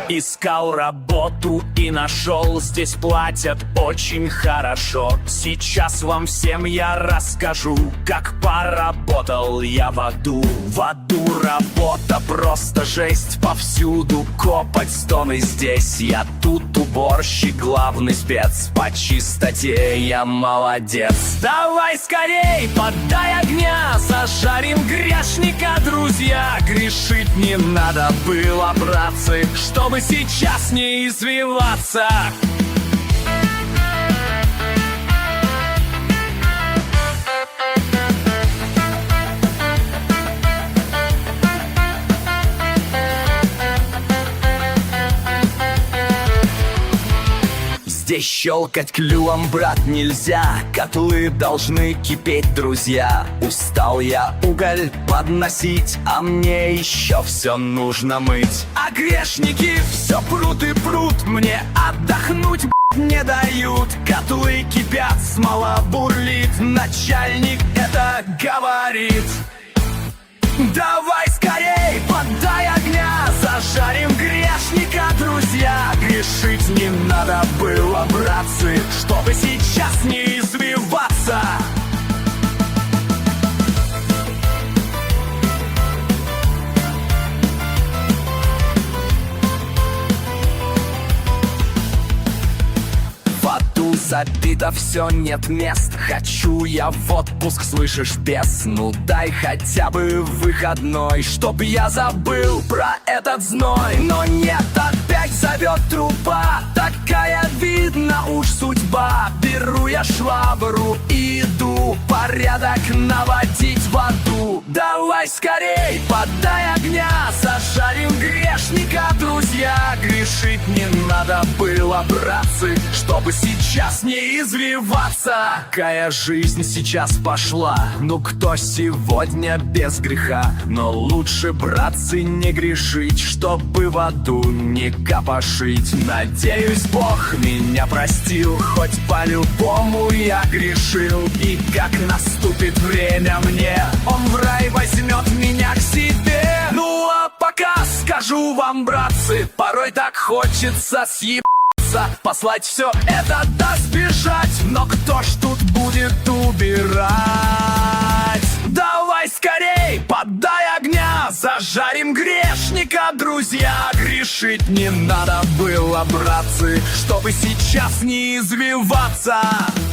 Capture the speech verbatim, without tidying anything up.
Искал работу и нашел, здесь платят очень хорошо. Сейчас вам всем я расскажу, как поработал я в аду. В аду работа просто жесть, повсюду копать стоны здесь. Я тут уборщик, главный спец, по чистоте я молодец. Давай скорей, подай огня, зажарим грешника, друзья. Грешить не надо было, братцы, чтобы сейчас не извиваться. Здесь щелкать клювом, брат, нельзя. Котлы должны кипеть, друзья. Устал я уголь подносить, а мне еще все нужно мыть. А грешники все прут и прут, мне отдохнуть, б***ь, не дают. Котлы кипят, смола бурлит, начальник это говорит. Давай скорей, подай огня, зажарим грешника, друзья. Грешить не надо было, братцы, чтобы сейчас не извиваться. В аду забито все, нет мест. Хочу я в отпуск, слышишь, бес? Ну дай хотя бы выходной, чтоб я забыл про этот зной. Но нет, опять зовет труба, такая, видно уж судьба. Беру я швабру и иду порядок наводить в аду. Давай скорей, подай огня, зажарим грешника, друзья. Грешить не надо было, братцы, чтобы сейчас не извиваться. Какая жизнь сейчас пошла, ну кто сегодня без греха? Но лучше, братцы, не грешить, чтобы в аду не копошить. Надеюсь, Бог меня простил, хоть по-любому я грешил. И как наступит время мне, Он в рай возьмет меня к себе. Ну а пока скажу вам, братцы, порой так хочется съебаться, послать все это да сбежать. Но кто ж тут будет убирать? Давай скорей, подай огня, зажарим грешника, друзья. Грешить не надо было, братцы, чтобы сейчас не извиваться.